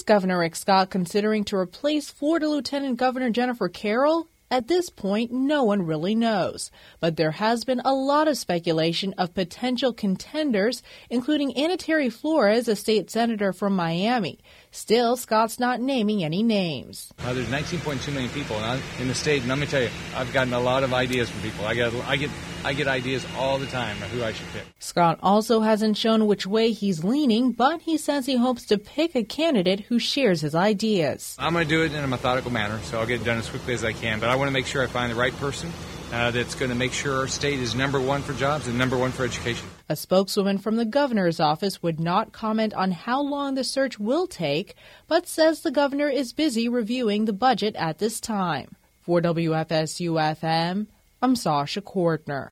Governor Rick Scott considering to replace Florida Lieutenant Governor Jennifer Carroll? At this point, no one really knows, but there has been a lot of speculation of potential contenders, including Anna Terry Flores, a state senator from Miami. Still, Scott's not naming any names. There's 19.2 million people in the state, and let me tell you, I've gotten a lot of ideas from people. I get ideas all the time of who I should pick. Scott also hasn't shown which way he's leaning, but he says he hopes to pick a candidate who shares his ideas. I'm going to do it in a methodical manner, so I'll get it done as quickly as I can, but I want to make sure I find the right person that's going to make sure our state is number one for jobs and number one for education. A spokeswoman from the governor's office would not comment on how long the search will take, but says the governor is busy reviewing the budget at this time. For WFSU-FM, I'm Sasha Kortner.